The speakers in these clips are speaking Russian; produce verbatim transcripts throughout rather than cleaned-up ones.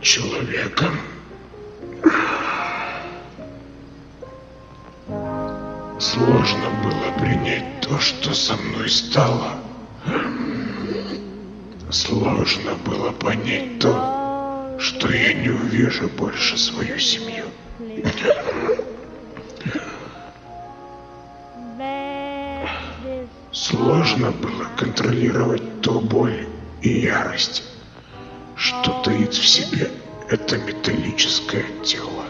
человеком. Сложно было принять то, что со мной стало. Сложно было понять то, что я не увижу больше свою семью. Сложно было контролировать ту боль и ярость, что таит в себе это металлическое тело.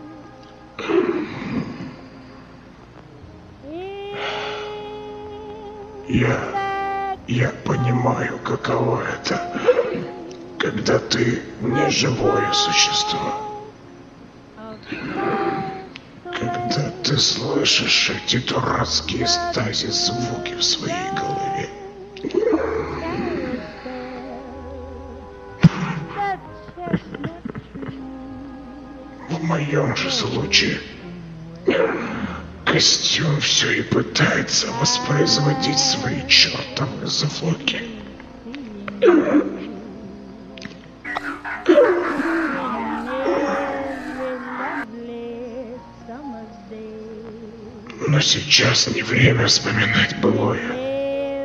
Я... я понимаю, каково это, когда ты не живое существо. Когда ты слышишь эти дурацкие стазис-звуки в своей голове. В моем же случае костюм все и пытается воспроизводить свои чертовы звуки. Но сейчас не время вспоминать былое.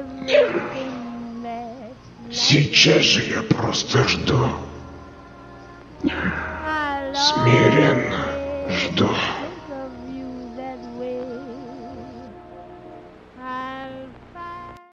Сейчас же я просто жду. Смиренно жду.